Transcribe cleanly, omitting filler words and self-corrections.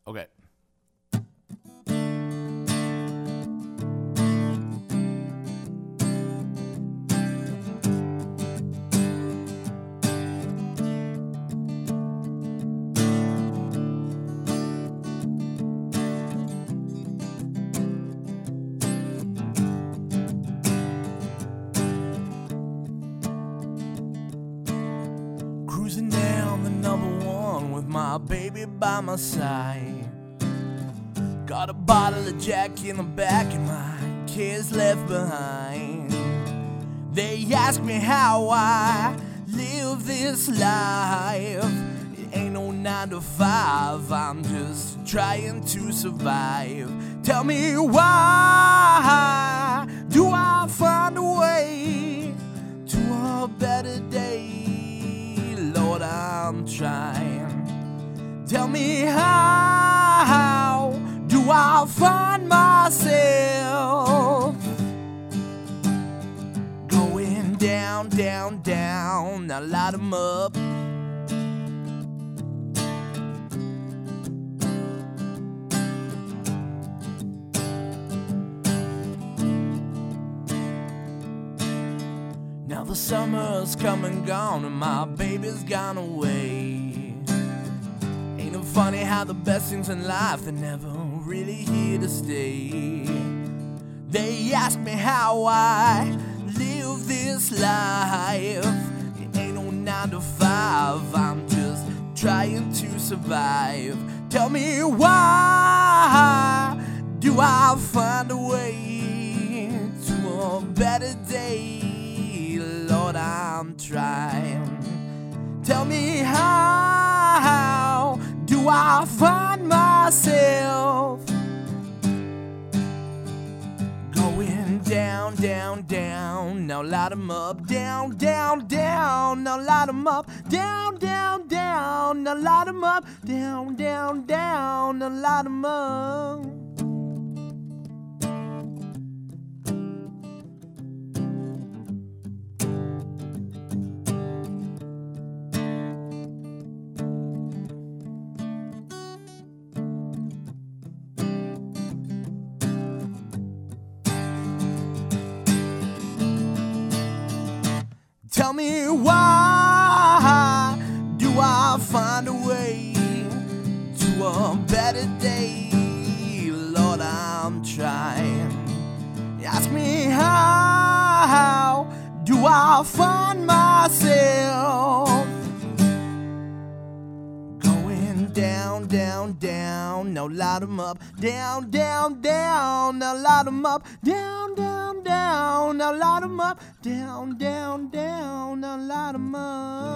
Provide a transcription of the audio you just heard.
Okay. Cruising down the number one with my baby by my side. Got a bottle of Jack in the back and my kids left behind. They ask me how I live this life. It ain't no 9 to 5, I'm just trying to survive. Tell me why do I find a way to a better day? Lord, I'm trying. Tell me how do I find myself going down, down, down? Now light 'em up. Now the summer's come and gone and my baby's gone away. Ain't it funny how the best things in life, they're never really here to stay. They ask me how I live this life. It ain't no 9 to 5, I'm just trying to survive. Tell me why do I find a way to a better day? Lord, I'm trying. Tell me how do I find myself going down, down, down? Now light 'em up. Down, down, down. Now light 'em up. Down, down, down. Now light 'em up. Down, down, down. Now light 'em up. Tell me why do I find a way to a better day? Lord, I'm trying. Ask me how do I find myself going down, down, down? Now light 'em up. Down, down, down. Now light 'em up. Down, down, down. Now light 'em up. Down, down, down. Now light 'em up.